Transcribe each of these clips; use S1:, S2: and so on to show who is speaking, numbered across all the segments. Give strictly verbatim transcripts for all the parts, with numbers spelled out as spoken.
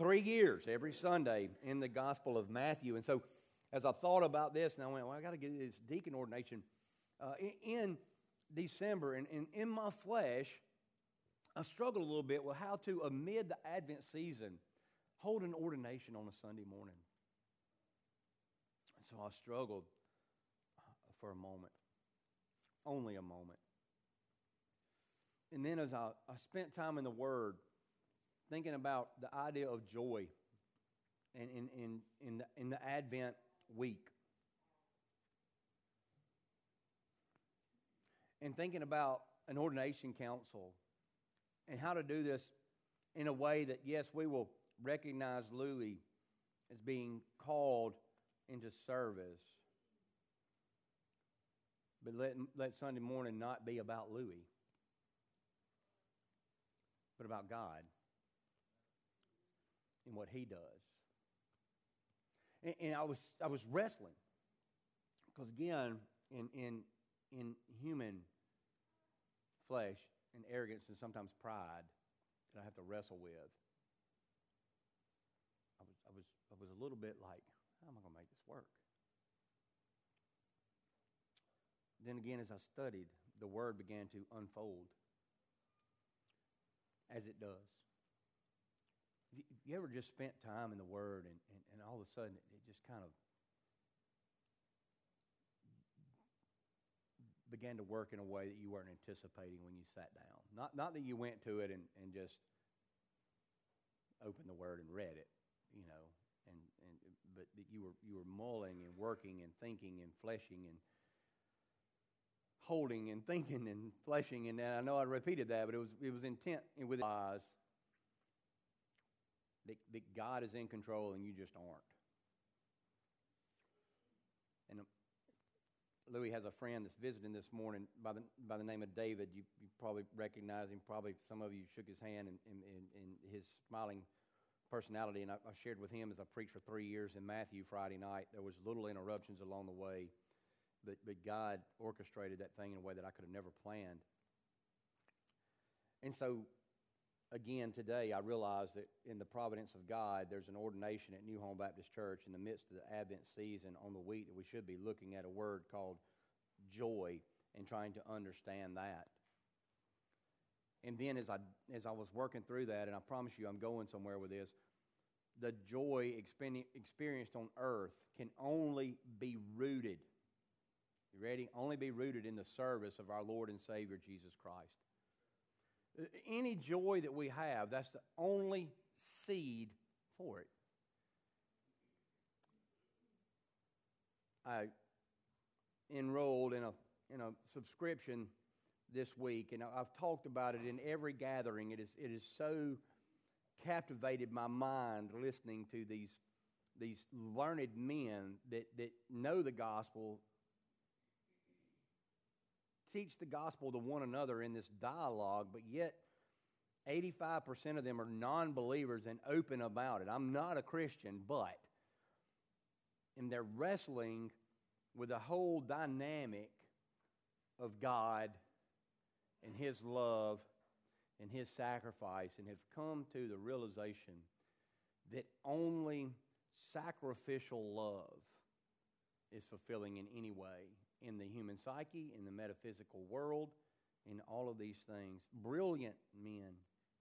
S1: three years, every Sunday, in the Gospel of Matthew. And so, as I thought about this, and I went, well, I got to get this deacon ordination uh, in, in December, and, and in my flesh, I struggled a little bit with how to, amid the Advent season, hold an ordination on a Sunday morning. And so I struggled for a moment, only a moment. And then as I, I spent time in the Word, thinking about the idea of joy in, in, in, in, the, in the Advent week, and thinking about an ordination council and how to do this in a way that, yes, we will recognize Louis as being called into service, but let, let Sunday morning not be about Louis, but about God and what He does. And, and I was I was wrestling because again, in in in human flesh and arrogance and sometimes pride that I have to wrestle with, I was I was I was a little bit like, how am I going to make this work? Then again, as I studied, the Word began to unfold, as it does. Have you ever just spent time in the Word and, and, and all of a sudden it, it just kind of began to work in a way that you weren't anticipating when you sat down? Not not that you went to it and, and just opened the Word and read it, you know, and, and but that you were you were mulling and working and thinking and fleshing and holding and thinking and fleshing, and I know I repeated that, but it was it was intent with his eyes that, that God is in control and you just aren't. And Louis has a friend that's visiting this morning by the by the name of David. You, you probably recognize him. Probably some of you shook his hand in, in, in, in his smiling personality, and I, I shared with him as I preached for three years in Matthew Friday night. There was little interruptions along the way. But, but God orchestrated that thing in a way that I could have never planned. And so, again, today I realize that in the providence of God, there's an ordination at New Home Baptist Church in the midst of the Advent season on the week that we should be looking at a word called joy and trying to understand that. And then as I, as I was working through that, and I promise you I'm going somewhere with this, the joy experienced on earth can only be rooted You ready? Only be rooted in the service of our Lord and Savior, Jesus Christ. Any joy that we have, that's the only seed for it. I enrolled in a in a subscription this week, and I've talked about it in every gathering. It is it is so captivated my mind listening to these these learned men that, that know the gospel, teach the gospel to one another in this dialogue, but yet eighty-five percent of them are non-believers and open about it. I'm not a Christian, but, and they're wrestling with the whole dynamic of God and His love and His sacrifice, and have come to the realization that only sacrificial love is fulfilling in any way in the human psyche, in the metaphysical world, in all of these things. Brilliant men.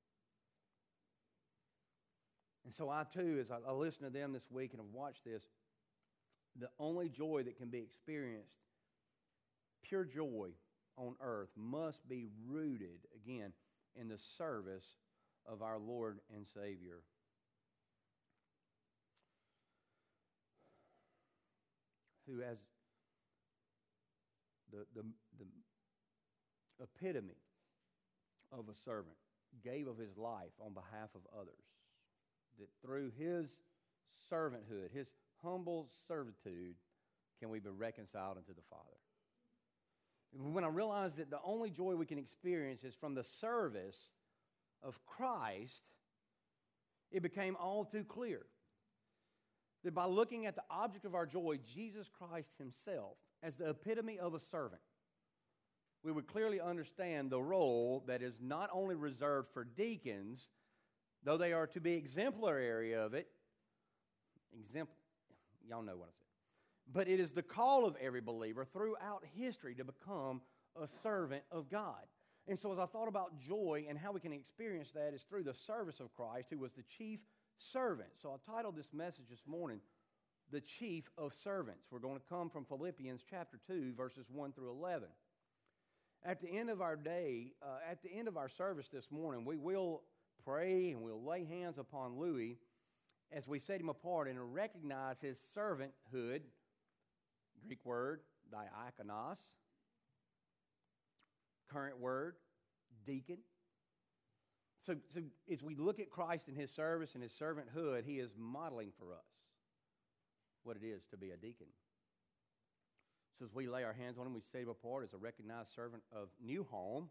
S1: And so I too, as I, I listen to them this week and have watched this, the only joy that can be experienced, pure joy on earth, must be rooted, again, in the service of our Lord and Savior. Who has The, the, the epitome of a servant, gave of his life on behalf of others, that through his servanthood, his humble servitude, can we be reconciled unto the Father. When I realized that the only joy we can experience is from the service of Christ, it became all too clear that by looking at the object of our joy, Jesus Christ Himself, as the epitome of a servant, we would clearly understand the role that is not only reserved for deacons, though they are to be exemplary of it, exempl- y'all know what I said. But it is the call of every believer throughout history to become a servant of God. And so as I thought about joy and how we can experience that is through the service of Christ, who was the chief servant. So I titled this message this morning, The Chief of Servants. We're going to come from Philippians chapter two, verses one through eleven. At the end of our day, uh, at the end of our service this morning, we will pray and we'll lay hands upon Louis as we set him apart and recognize his servanthood, Greek word, diakonos, current word, deacon. So, so as we look at Christ and his service and his servanthood, he is modeling for us what it is to be a deacon. So as we lay our hands on him, we set him apart as a recognized servant of New Home.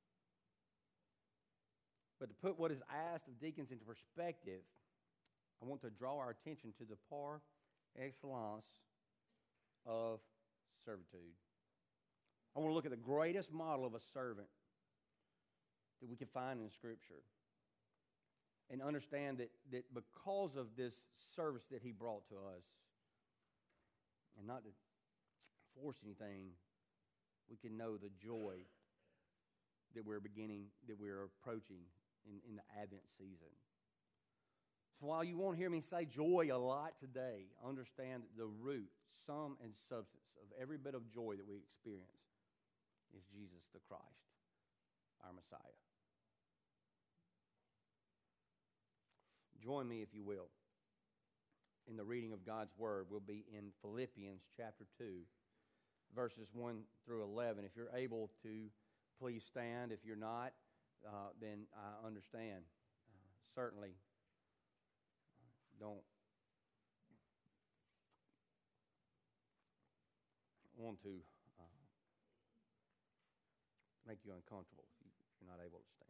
S1: But to put what is asked of deacons into perspective, I want to draw our attention to the par excellence of servitude. I want to look at the greatest model of a servant that we can find in Scripture and understand that, that because of this service that he brought to us, and not to force anything, we can know the joy that we're beginning, that we're approaching in, in the Advent season. So while you won't hear me say joy a lot today, understand that the root, sum, and substance of every bit of joy that we experience is Jesus the Christ, our Messiah. Join me, if you will, in the reading of God's Word. We'll be in Philippians chapter two, verses one through eleven. If you're able to, please stand. If you're not, uh, then I understand. Uh, certainly don't want to uh, make you uncomfortable if you're not able to stand.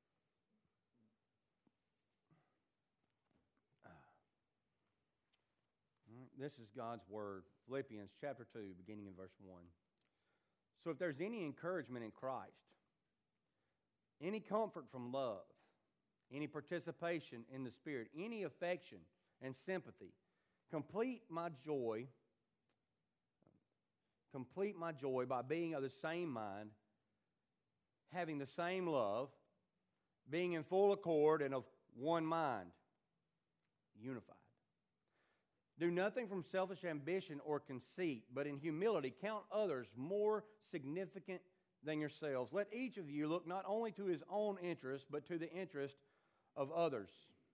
S1: This is God's Word, Philippians chapter two, beginning in verse one. So if there's any encouragement in Christ, any comfort from love, any participation in the Spirit, any affection and sympathy, complete my joy, complete my joy by being of the same mind, having the same love, being in full accord and of one mind, unified. Do nothing from selfish ambition or conceit, but in humility count others more significant than yourselves. Let each of you look not only to his own interest, but to the interest of others.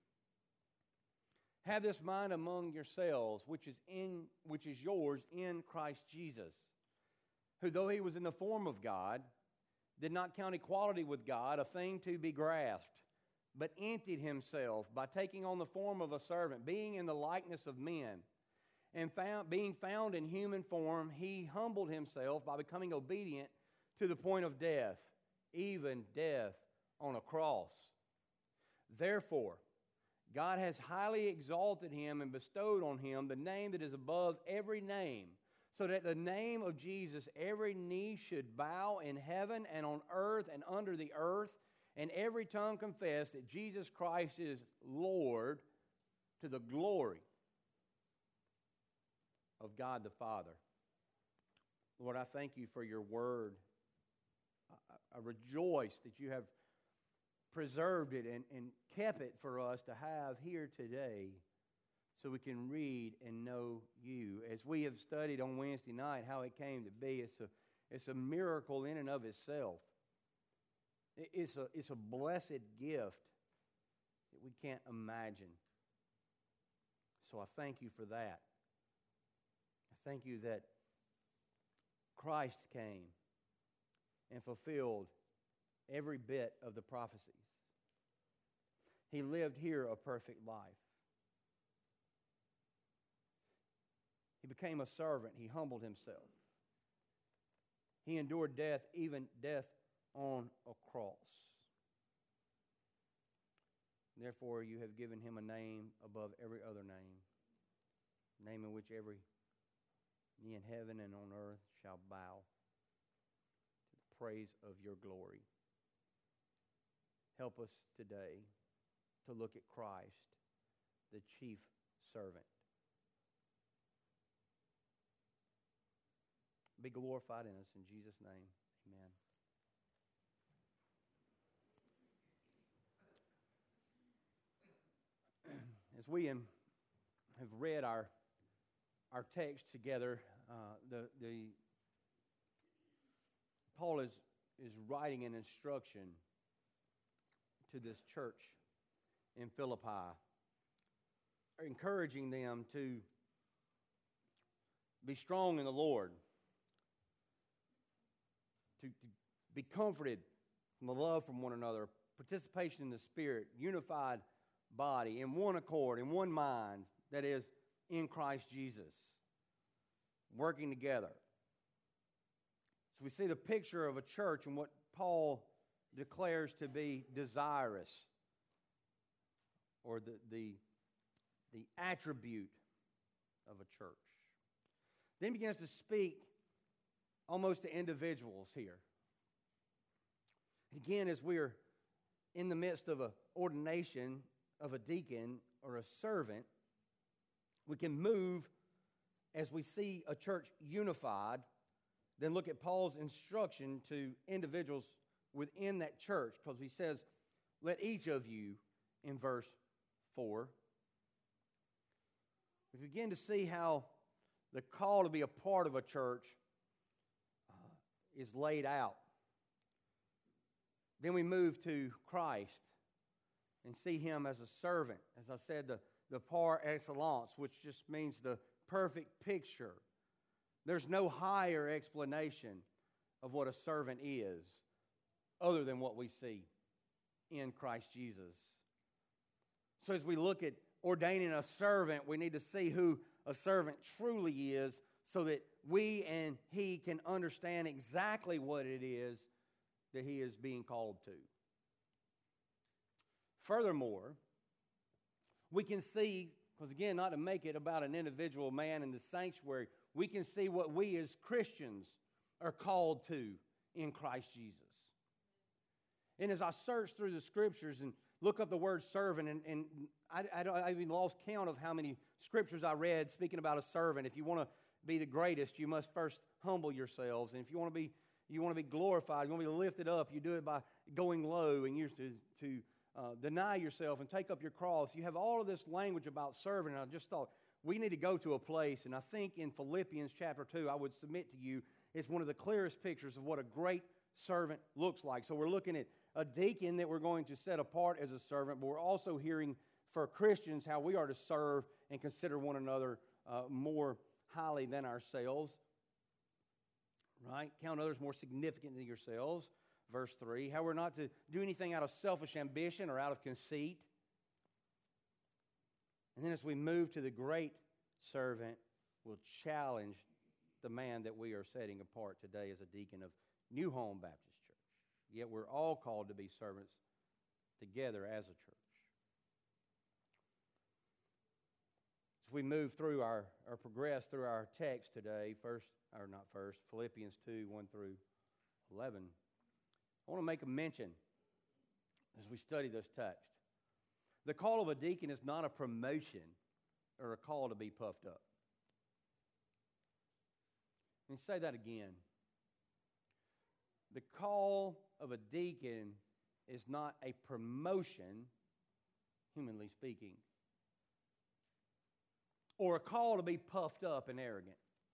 S1: Have this mind among yourselves, which is in which is yours in Christ Jesus, who though he was in the form of God, did not count equality with God a thing to be grasped, but emptied himself by taking on the form of a servant, being in the likeness of men, and found, being found in human form, he humbled himself by becoming obedient to the point of death, even death on a cross. Therefore, God has highly exalted him and bestowed on him the name that is above every name, so that at the name of Jesus every knee should bow in heaven and on earth and under the earth, and every tongue confess that Jesus Christ is Lord, to the glory of God the Father. Lord, I thank you for your word. I, I rejoice that you have preserved it and, and kept it for us to have here today so we can read and know you. As we have studied on Wednesday night how it came to be, it's a, it's a miracle in and of itself. It's a, it's a blessed gift that we can't imagine. So I thank you for that. I thank you that Christ came and fulfilled every bit of the prophecies. He lived here a perfect life. He became a servant. He humbled himself. He endured death, even death on a cross. Therefore, you have given him a name above every other name, a name in which every knee in heaven and on earth shall bow to the praise of your glory. Help us today to look at Christ, the chief servant. Be glorified in us in Jesus' name. Amen. As we have read our our text together, uh, the the Paul is is writing an instruction to this church in Philippi, encouraging them to be strong in the Lord, to, to be comforted from the love from one another, participation in the Spirit, unified body, in one accord, in one mind, that is, in Christ Jesus, working together. So we see the picture of a church and what Paul declares to be desirous, or the, the, the attribute of a church. Then he begins to speak almost to individuals here. Again, as we are in the midst of an ordination of a deacon or a servant, we can move as we see a church unified, then look at Paul's instruction to individuals within that church, because he says, let each of you, in verse four, we begin to see how the call to be a part of a church uh, is laid out. Then we move to Christ and see him as a servant. As I said, the, the par excellence, which just means the perfect picture. There's no higher explanation of what a servant is other than what we see in Christ Jesus. So as we look at ordaining a servant, we need to see who a servant truly is so that we and he can understand exactly what it is that he is being called to. Furthermore, we can see, because again, not to make it about an individual man in the sanctuary, we can see what we as Christians are called to in Christ Jesus. And as I search through the Scriptures and look up the word servant, and, and I, I, I even lost count of how many Scriptures I read speaking about a servant. If you want to be the greatest, you must first humble yourselves. And if you want to be you want to be glorified, you want to be lifted up, you do it by going low, and you're to, to uh, deny yourself and take up your cross. You have all of this language about serving, and I just thought we need to go to a place, and I think in Philippians chapter two, I would submit to you, it's one of the clearest pictures of what a great servant looks like. So we're looking at a deacon that we're going to set apart as a servant, but we're also hearing for Christians how we are to serve and consider one another uh, more highly than ourselves. Right? Count others more significant than yourselves. Verse three, how we're not to do anything out of selfish ambition or out of conceit. And then as we move to the great servant, we'll challenge the man that we are setting apart today as a deacon of New Home Baptist Church. Yet we're all called to be servants together as a church. As we move through our, or progress through our text today, first, or not first, Philippians two, one through eleven, I want to make a mention as we study this text. The call of a deacon is not a promotion or a call to be puffed up. Let me say that again. The call of a deacon is not a promotion, humanly speaking, or a call to be puffed up and arrogant.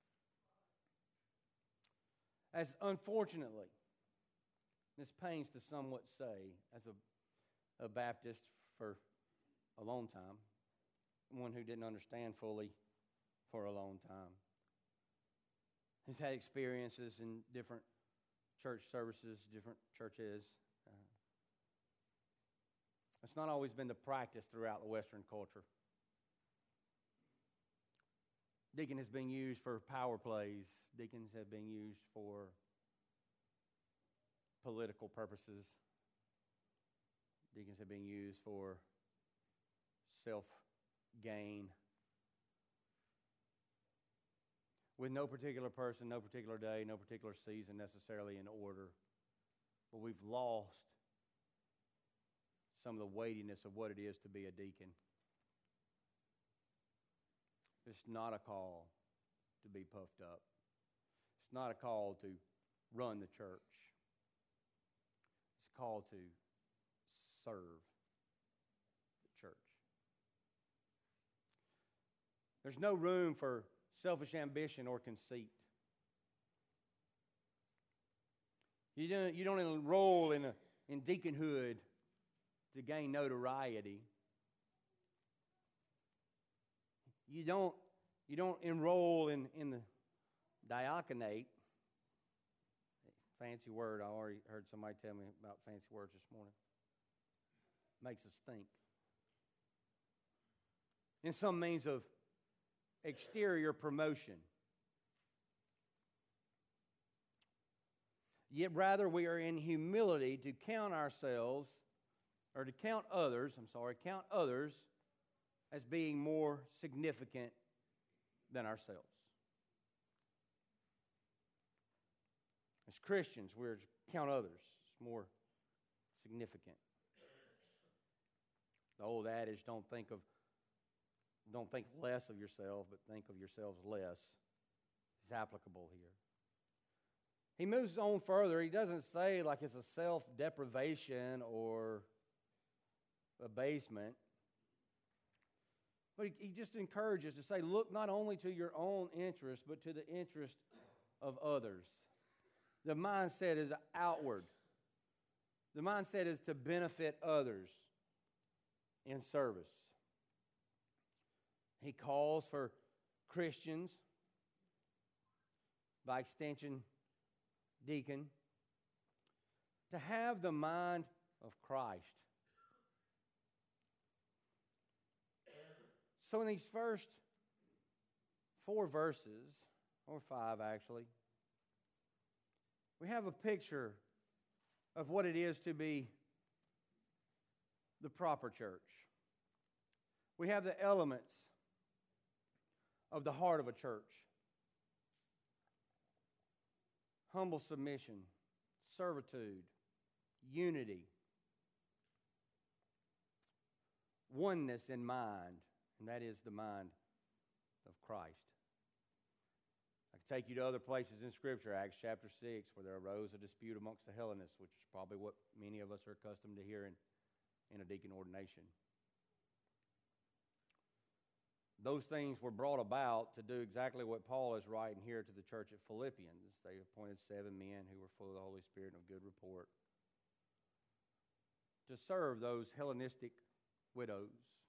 S1: As unfortunately, this pains to somewhat say, as a, a Baptist for a long time, one who didn't understand fully for a long time, has had experiences in different church services, different churches. Uh, it's not always been the practice throughout the Western culture. Deacon has been used for power plays. Deacons have been used for political purposes. Deacons have been used for self-gain. With no particular person, no particular day, no particular season necessarily in order. But we've lost some of the weightiness of what it is to be a deacon. It's not a call to be puffed up. It's not a call to run the church. It's a call to serve the church. There's no room for selfish ambition or conceit. You don't, you don't enroll in, a, in deaconhood to gain notoriety. You don't, you don't enroll in, in the diaconate. Fancy word. I already heard somebody tell me about fancy words this morning. Makes us think. In some means of exterior promotion. Yet rather we are in humility to count ourselves, or to count others, I'm sorry, count others as being more significant than ourselves. As Christians, we're to count others as more significant. The old adage, don't think of don't think less of yourself, but think of yourselves less, is applicable here. He moves on further. He doesn't say like it's a self-deprivation or abasement. But he, he just encourages to say, look not only to your own interest, but to the interest of others. The mindset is outward. The mindset is to benefit others in service. He calls for Christians, by extension, deacon, to have the mind of Christ. So in these first four verses, or five actually, we have a picture of what it is to be the proper church. We have the elements of the heart of a church. Humble submission, servitude, unity, oneness in mind, and that is the mind of Christ. I could take you to other places in Scripture, Acts chapter six, where there arose a dispute amongst the Hellenists, which is probably what many of us are accustomed to hearing in a deacon ordination. Those things were brought about to do exactly what Paul is writing here to the church at Philippians. They appointed seven men who were full of the Holy Spirit and of good report to serve those Hellenistic widows,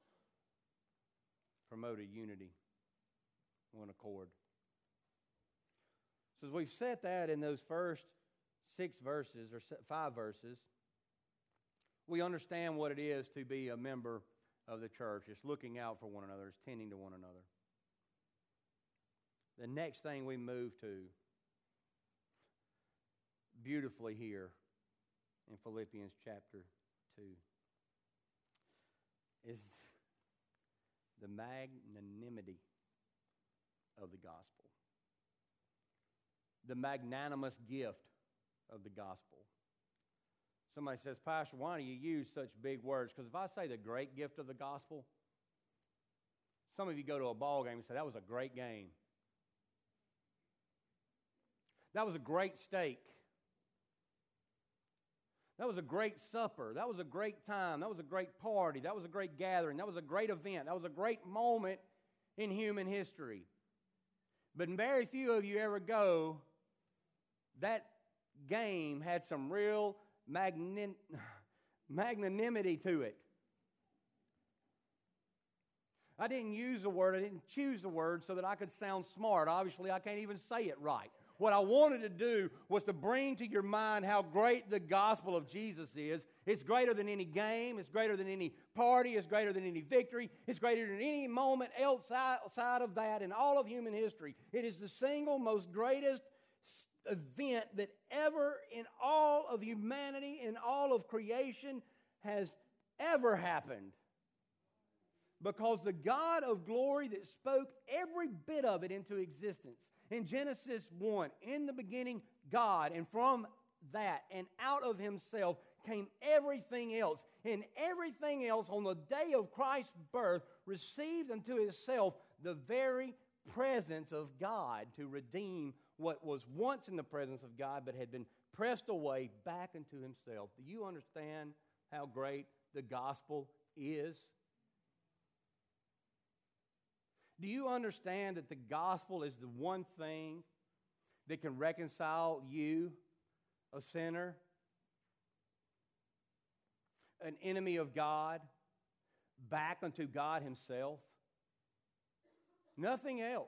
S1: promoted unity, one accord. So as we've set that in those first six verses, or five verses, we understand what it is to be a member of the church. It's looking out for one another. It's tending to one another. The next thing we move to, beautifully here in Philippians chapter two, is the magnanimity of the gospel. The magnanimous gift of the gospel. Somebody says, Pastor, why do you use such big words? Because if I say the great gift of the gospel, some of you go to a ball game and say, that was a great game. That was a great steak. That was a great supper. That was a great time. That was a great party. That was a great gathering. That was a great event. That was a great moment in human history. But very few of you ever go, that game had some real magnin- magnanimity to it. I didn't use the word, I didn't choose the word so that I could sound smart. Obviously, I can't even say it right. What I wanted to do was to bring to your mind how great the gospel of Jesus is. It's greater than any game. It's greater than any party. It's greater than any victory. It's greater than any moment outside of that in all of human history. It is the single most greatest event that ever in all of humanity, in all of creation, has ever happened. Because the God of glory that spoke every bit of it into existence, in Genesis one, in the beginning, God, and from that and out of himself came everything else. And everything else on the day of Christ's birth received unto itself the very presence of God to redeem what was once in the presence of God but had been pressed away back into Himself. Do you understand how great the gospel is? Do you understand that the gospel is the one thing that can reconcile you, a sinner, an enemy of God, back unto God Himself? Nothing else.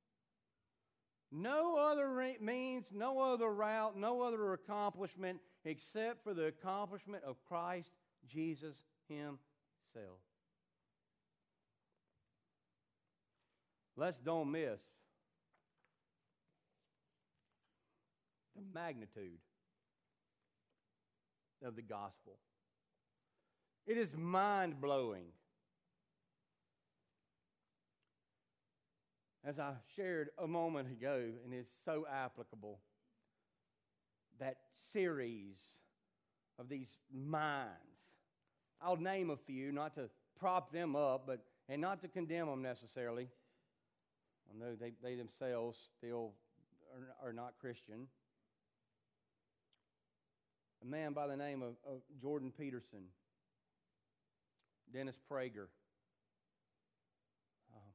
S1: No other means, no other route, no other accomplishment except for the accomplishment of Christ Jesus Himself. Let's don't miss the magnitude of the gospel. It is mind-blowing. As I shared a moment ago, and it's so applicable, that series of these minds. I'll name a few, not to prop them up, but and not to condemn them necessarily. I know they, they themselves still are, are not Christian. A man by the name of, of Jordan Peterson, Dennis Prager, uh,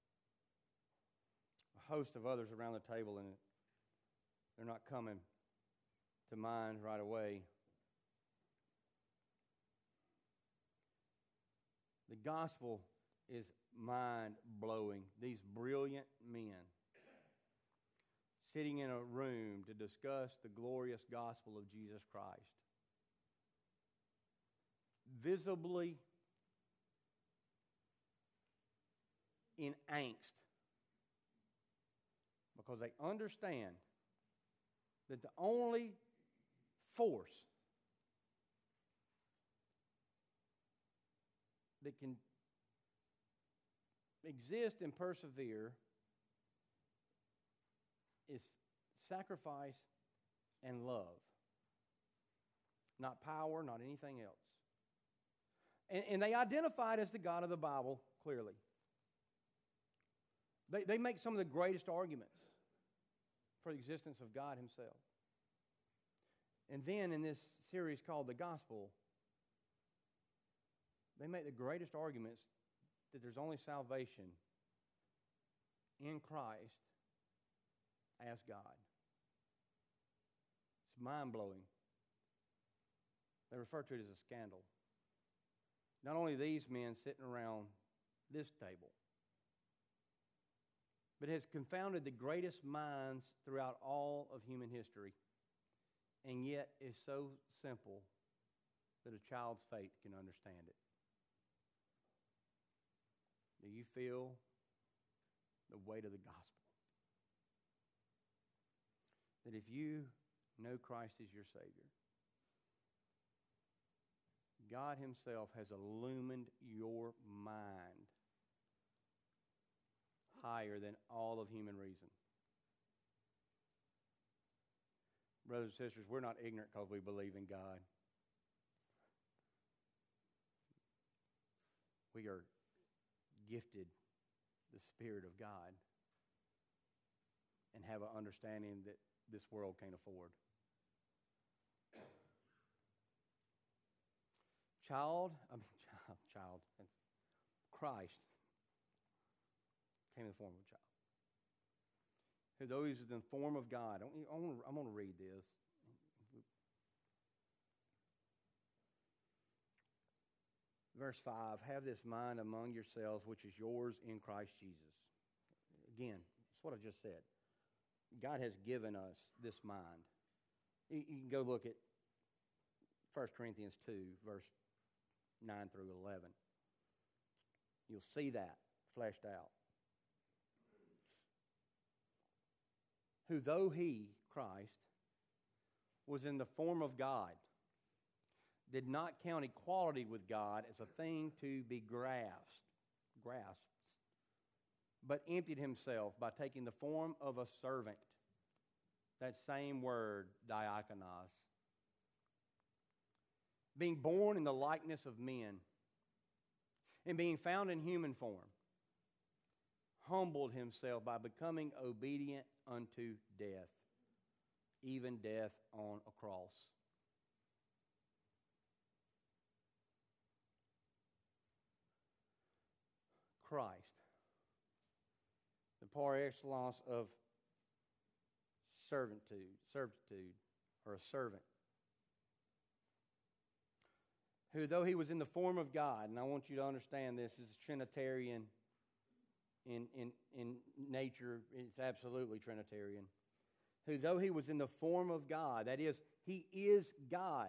S1: a host of others around the table, and they're not coming to mind right away. The gospel is mind-blowing. These brilliant men sitting in a room to discuss the glorious gospel of Jesus Christ, visibly in angst, because they understand that the only force that can exist and persevere is sacrifice and love. Not power, not anything else. And, and they identify it as the God of the Bible, clearly. They, they make some of the greatest arguments for the existence of God Himself. And then in this series called The Gospel, they make the greatest arguments that there's only salvation in Christ as God. It's mind-blowing. They refer to it as a scandal. Not only these men sitting around this table, but has confounded the greatest minds throughout all of human history, and yet is so simple that a child's faith can understand it. Do you feel the weight of the gospel? That if you know Christ as your Savior, God Himself has illumined your mind higher than all of human reason. Brothers and sisters, we're not ignorant because we believe in God. We are gifted the Spirit of God and have an understanding that this world can't afford. Child, I mean, child, child, Christ came in the form of a child. Who though He was in the form of God, I'm going to read this. Verse five, have this mind among yourselves, which is yours in Christ Jesus. Again, it's what I just said. God has given us this mind. You, you can go look at First Corinthians two, verse nine through eleven. You'll see that fleshed out. Who though He, Christ, was in the form of God, did not count equality with God as a thing to be grasped, grasped, but emptied Himself by taking the form of a servant. That same word, diakonos. being born in the likeness of men, and being found in human form, humbled himself by becoming obedient unto death, even death on a cross. Christ, the par excellence of servitude, servitude, or a servant, who, though he was in the form of God, and I want you to understand this, is Trinitarian in, in, in nature, it's absolutely Trinitarian, who, though he was in the form of God, that is, he is God.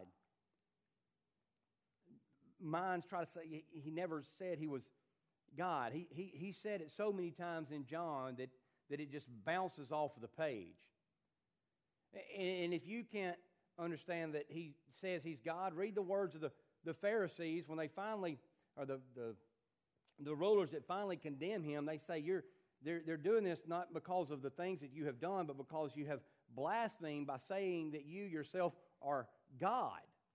S1: Minds try to say, he, he never said he was God. He, he, he said it so many times in John that, that it just bounces off of the page. And if you can't understand that he says he's God, read the words of the, the Pharisees when they finally, or the, the, the rulers that finally condemn him. They say, you're, they're, they're doing this not because of the things that you have done, but because you have blasphemed by saying that you yourself are God.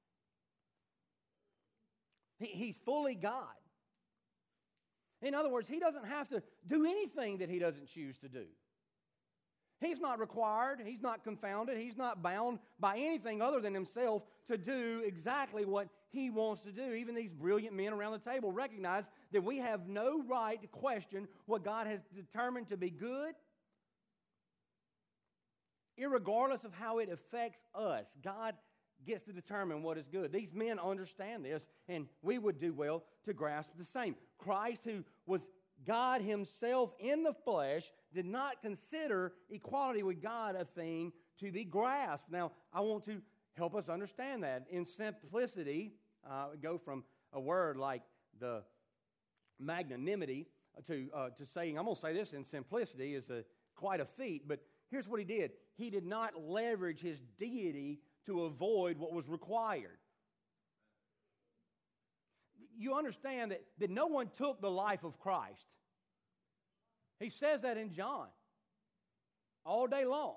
S1: He, he's fully God. In other words, he doesn't have to do anything that he doesn't choose to do. He's not required, he's not confounded, he's not bound by anything other than himself to do exactly what he wants to do. Even these brilliant men around the table recognize that we have no right to question what God has determined to be good, irregardless of how it affects us. God gets to determine what is good. These men understand this, and we would do well to grasp the same. Christ, who was God himself in the flesh, did not consider equality with God a thing to be grasped. Now, I want to help us understand that. In simplicity, uh, go from a word like the magnanimity to uh, to saying, I'm going to say this in simplicity is a, quite a feat, but here's what he did. He did not leverage his deity to avoid what was required. You understand that, that no one took the life of Christ. He says that in John all day long.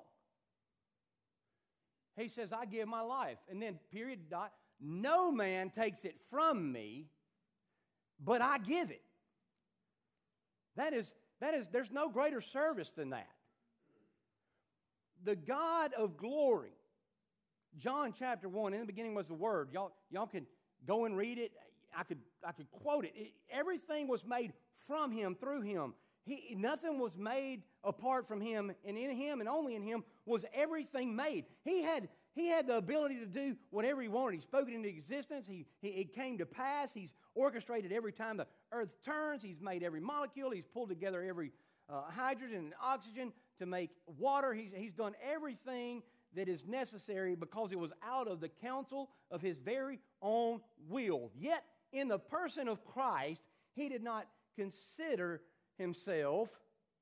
S1: He says, I give my life. And then, period, dot, no man takes it from me, but I give it. That is, that is, there's no greater service than that. The God of glory, John chapter one, in the beginning was the Word. Y'all, y'all can go and read it. I could, I could quote it. it. Everything was made from Him, through Him. He, nothing was made apart from Him, and in Him and only in Him was everything made. He had, he had the ability to do whatever He wanted. He spoke it into existence. He, he, it came to pass. He's orchestrated every time the earth turns. He's made every molecule. He's pulled together every uh, hydrogen and oxygen to make water. He's, he's done everything that is necessary because it was out of the counsel of His very own will. Yet, in the person of Christ, He did not consider Himself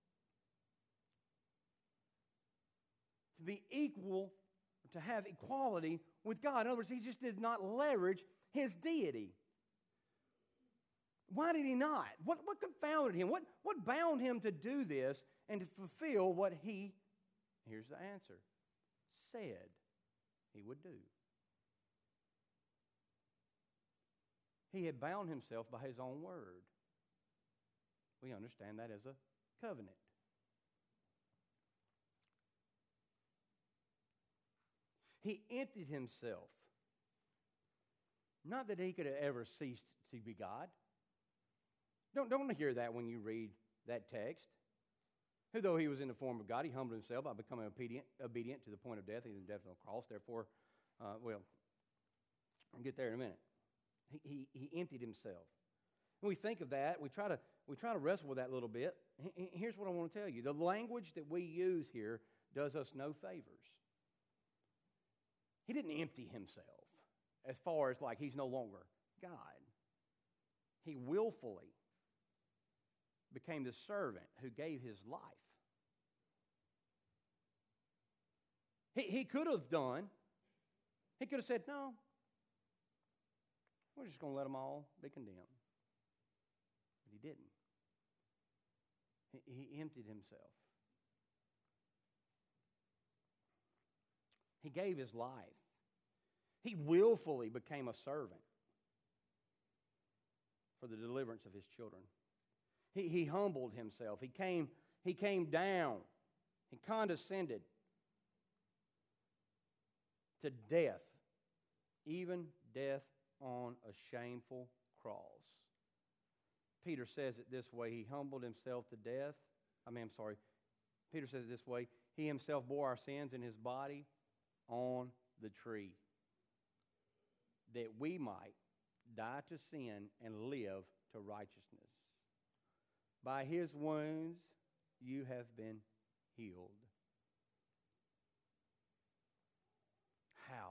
S1: to be equal, to have equality with God. In other words, He just did not leverage His deity. Why did He not? What, what confounded Him? What, what bound Him to do this and to fulfill what He, here's the answer, said He would do? He had bound Himself by His own word. We understand that as a covenant. He emptied Himself. Not that He could have ever ceased to be God. Don't, don't hear that when you read that text. Who, though He was in the form of God, He humbled Himself by becoming obedient, obedient to the point of death, even death on the cross. Therefore, uh, well, I'll get there in a minute. He, he, he emptied Himself. When we think of that, we try to we try to wrestle with that a little bit. Here's what I want to tell you. The language that we use here does us no favors. He didn't empty Himself as far as like He's no longer God. He willfully became the servant who gave His life. He, he could have done, He could have said, no, we're just going to let them all be condemned. But He didn't. He, he emptied Himself. He gave His life. He willfully became a servant for the deliverance of his children. He, he humbled himself. He came, he came down. He condescended to death, even death on a shameful cross. Peter says it this way. He humbled himself to death. I mean, I'm sorry. Peter says it this way. He himself bore our sins in his body on the tree, that we might die to sin and live to righteousness. By his wounds you have been healed. How?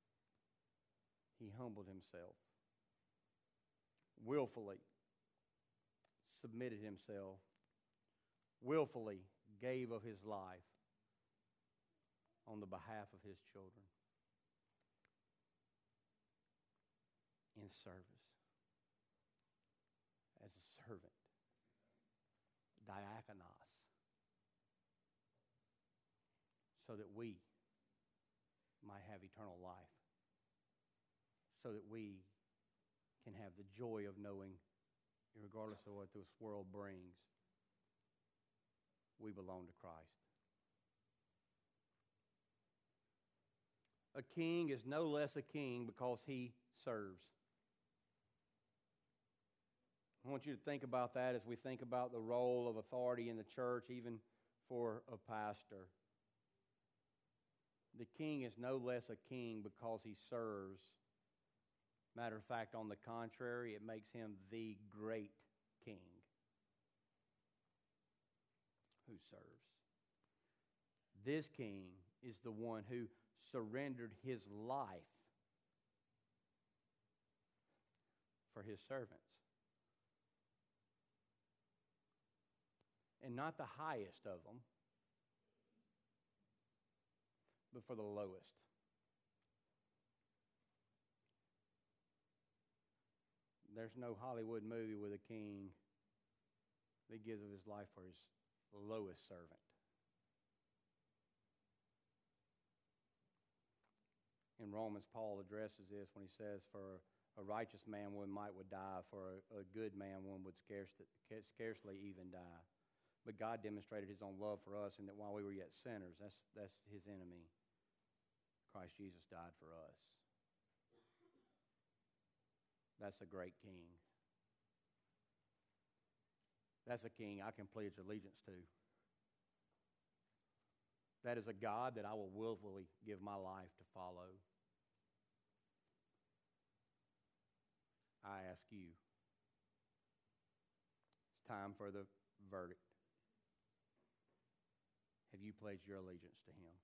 S1: He humbled himself, willfully submitted himself, willfully gave of his life on the behalf of his children in service, as a servant, diakonos, so that we might have eternal life, so that we can have the joy of knowing, regardless of what this world brings, we belong to Christ. A king is no less a king because he serves. I want you to think about that as we think about the role of authority in the church, even for a pastor. The king is no less a king because he serves. Matter of fact, on the contrary, it makes him the great king who serves. This king is the one who surrendered his life for his servants. And not the highest of them, but for the lowest. There's no Hollywood movie with a king that gives of his life for his lowest servant. In Romans, Paul addresses this when he says, for a righteous man one might would die, for a, a good man one would scarce, scarcely even die. But God demonstrated his own love for us, in that while we were yet sinners, that's, that's his enemy, Christ Jesus died for us. That's a great king. That's a king I can pledge allegiance to. That is a God that I will willfully give my life to follow. I ask you, it's time for the verdict. Have you pledged your allegiance to him?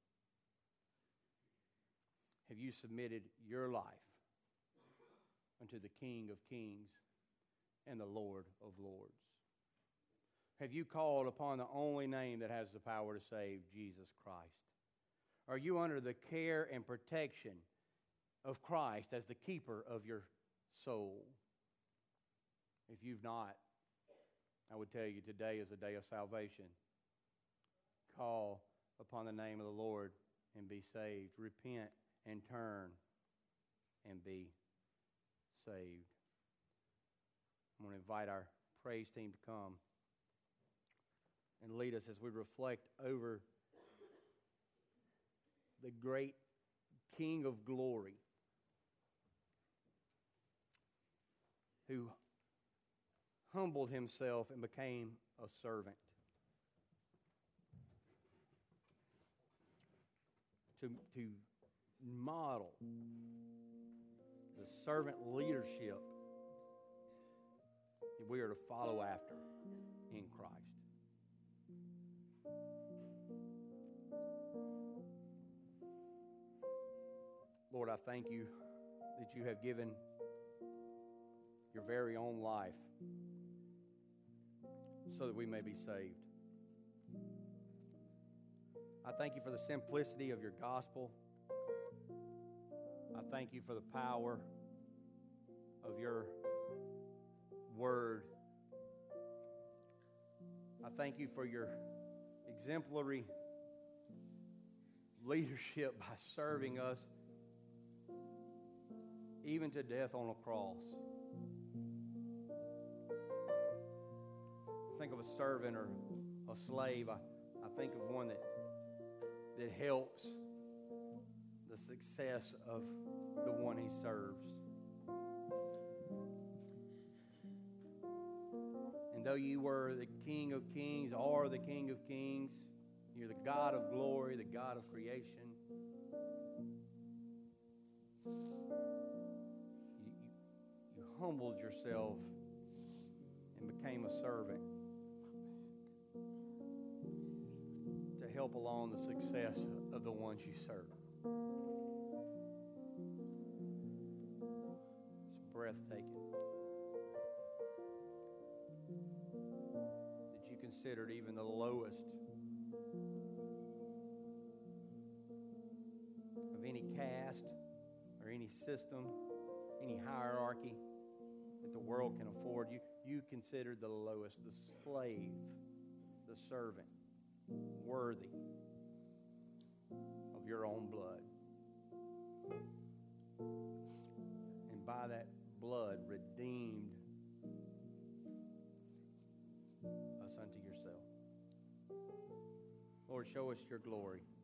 S1: Have you submitted your life unto the King of kings and the Lord of lords? Have you called upon the only name that has the power to save, Jesus Christ? Are you under the care and protection of Christ as the keeper of your soul? If you've not, I would tell you today is a day of salvation. Call upon the name of the Lord and be saved. Repent and turn and be saved. I'm going to invite our praise team to come and lead us as we reflect over the great King of glory who humbled himself and became a servant. To, to model the servant leadership that we are to follow after in Christ. Lord, I thank you that you have given your very own life so that we may be saved. I thank you for the simplicity of your gospel. I thank you for the power of your word. I thank you for your exemplary leadership by serving us even to death on a cross. Think of a servant or a slave. I, I think of one that that helps the success of the one he serves. And though you were the King of Kings, or the King of Kings, you're the God of glory, the God of creation. You, you, you humbled yourself and became a servant to help along the success of the ones you serve. It's breathtaking. That you considered even the lowest of any caste or any system, any hierarchy that the world can afford. You, you considered the lowest, the slave, the servant, worthy of your own blood. And by that blood redeemed us unto yourself. Lord, show us your glory.